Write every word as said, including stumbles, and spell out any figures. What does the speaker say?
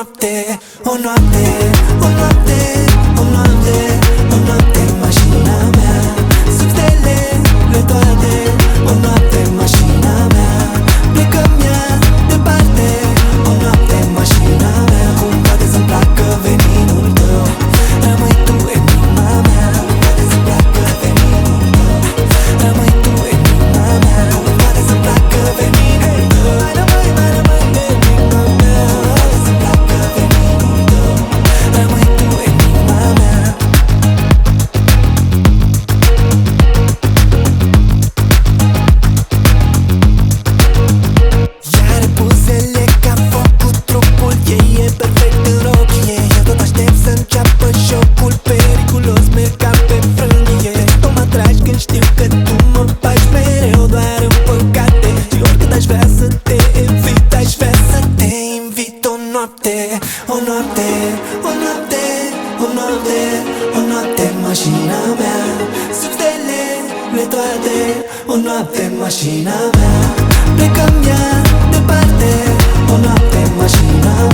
noapte, o noapte, o noapte, o noapte, o noapte în mașina mea, sub stelele toate. O noapte în mașina mea, plecăm ea departe. O noapte în mașina mea, cum poate să-mi placă veninul tău. Rămâi tu enigma mea, cum poate să-mi placă veninul tău. Rămâi tu enigma mea, cum poate să-mi placă veninul tău. Mai rămâi, mai rămâi enigma mea, poate să-mi placă veninul tău. Rămâi tu enigma mea. Iar buzele ca focul, trupul ei e perfect în ochii ei. Eu tot aștept să înceapă jocul periculos, merg ca pe frânghie. Tu mă atragi când știu că tu mă bagi mereu doar în păcate. Și oricât aș vrea să te evit, aș vrea să te invit o noapte, o noapte, o noapte, o noapte, o noapte în mașina mea, sub stelele toate. O noapte în mașina mea, plecăm ea departe. O noapte în mașina